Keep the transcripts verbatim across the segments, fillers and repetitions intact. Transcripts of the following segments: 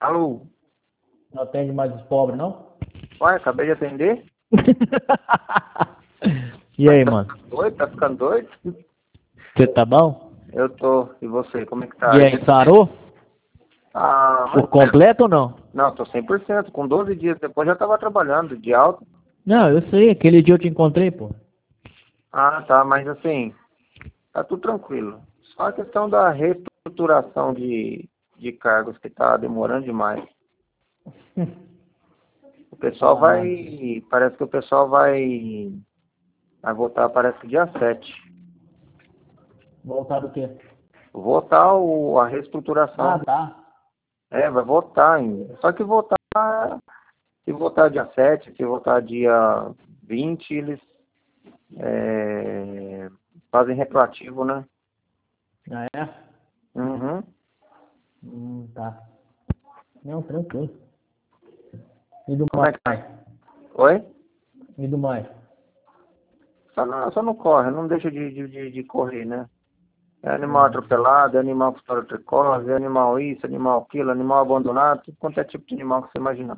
Alô? Não atende mais os pobres, não? Ué, acabei de atender. E aí, Tá mano? ficando doido? Tá ficando doido? Você tá bom? Eu tô. E você, como é que tá? E aí, sarou? Ah, Por mas... completo ou não? Não, tô cem por cento. Com doze dias depois já tava trabalhando de alta. Não, eu sei, aquele dia eu te encontrei, pô. Ah, tá, mas assim, tá tudo tranquilo. Só a questão da reestruturação de, de cargos que tá demorando demais. O pessoal Ah, vai... Parece que o pessoal vai... Vai votar, parece que dia sete. voltar do quê? Votar o, a Ah, reestruturação. tá. É, vai votar ainda. Só que votar, se votar dia sete, se votar dia vinte, eles é, fazem retroativo, né? Ah, é? Uhum. Hum, tá. Não, tranquilo. E do Como é que tá? mais? Oi? E do mais? Só não, só não corre, não deixa de, de, de, de correr, né? É animal Hum. atropelado, é animal com história precoce, é animal isso, animal aquilo, animal abandonado, tudo quanto é tipo de animal que você imaginar.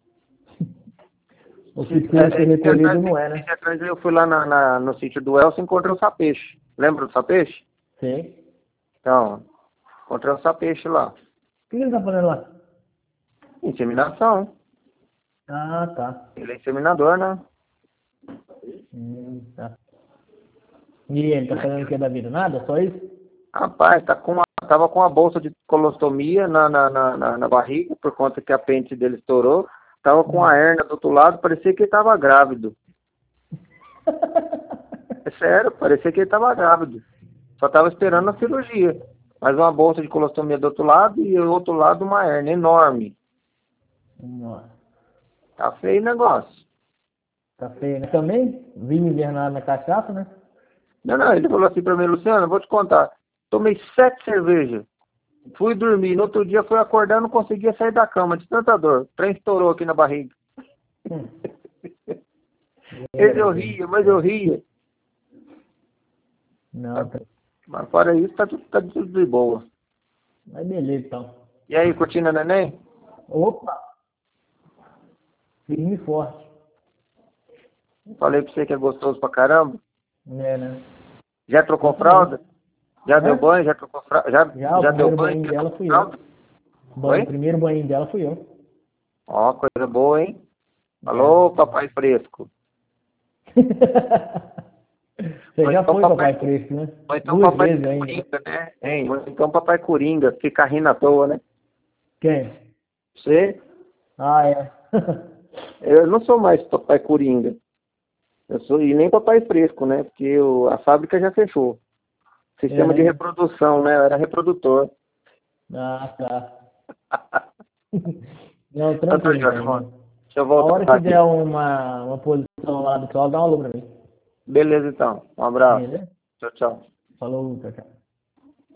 O que Esse, precisa é, ser esse dia recolhido atrás, não é, né? esse atrás eu fui lá na, na- no sítio do Elcio e encontrei o sapeixe. Lembra do sapeixe? Sei. Então, encontrei o sapeixe lá. O que ele tá fazendo lá? Inseminação. Ah, tá. Ele é inseminador, né? Hum, tá. E ele tá fazendo o que da vida? Nada? Só isso? Rapaz, tá com uma, tava com uma bolsa de colostomia na, na, na, na, na barriga, por conta que a pente dele estourou. Tava com a Hum. hérnia do outro lado, parecia que ele tava grávido. É sério, parecia que ele tava grávido. Só tava esperando a cirurgia. Mas uma bolsa de colostomia do outro lado e do outro lado uma hérnia enorme. Nossa, Tá feio o negócio. tá feio, né? Também vim invernado na cachaça, né? Não, não, ele falou assim pra mim, Luciano, eu vou te contar. Tomei sete cervejas. Fui dormir. No outro dia fui acordar, não conseguia sair da cama, de tanta dor. O trem estourou aqui na barriga. Hum. Mas Meu eu Deus ria, do mas eu céu. ria. Não, Tá- tá. Mas fora isso, tá tudo, tá tudo de boa. Mas beleza, então. E aí, curtindo a neném? Opa! Firme e forte. Falei pra você que é gostoso pra caramba. É, né? Já trocou Eu também. fralda? Já deu Hã? banho? Já trocou fralda? Já, Já, o já deu primeiro banho? banho Já dela trocou fui eu. fralda? Banho, o Oi? primeiro banho dela fui eu. Ó, coisa boa, hein? É. Alô, papai fresco. Você Ou já então foi papai, papai fresco, né? ou então Duas papai vezes ainda. coringa, né? Hein? Ou então papai coringa, fica rindo à toa, né? Quem? Você, Ah, é. eu não sou mais papai coringa. Eu sou, e nem papai fresco, né? Porque o, a fábrica já fechou. É, Sistema de né? reprodução, né? Eu era reprodutor. Ah, tá. Não, Então tá, tranquilo então, Jorge, mano. irmão. Deixa eu A hora voltar que aqui. der uma, uma posição lá do sol, dá um alô pra mim. Beleza, então. Um abraço. Beleza? Tchau, tchau. Falou, tchau, tchau.